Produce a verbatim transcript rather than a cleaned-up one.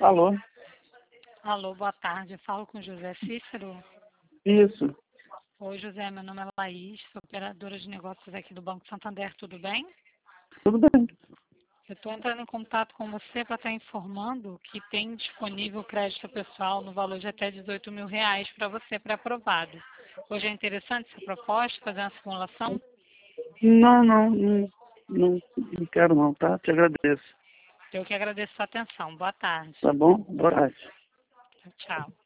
Alô? Alô, boa tarde. Eu falo com José Cícero. Isso. Oi, José. Meu nome é Laís, sou operadora de negócios aqui do Banco Santander. Tudo bem? Tudo bem. Eu estou entrando em contato com você para estar informando que tem disponível crédito pessoal no valor de até dezoito mil reais para você pré-aprovado. Hoje é interessante essa proposta, fazer uma simulação? Não, não, não, não, não quero não, tá? Te agradeço. Eu que agradeço a sua atenção. Boa tarde. Tá bom? Boa tarde. Tchau.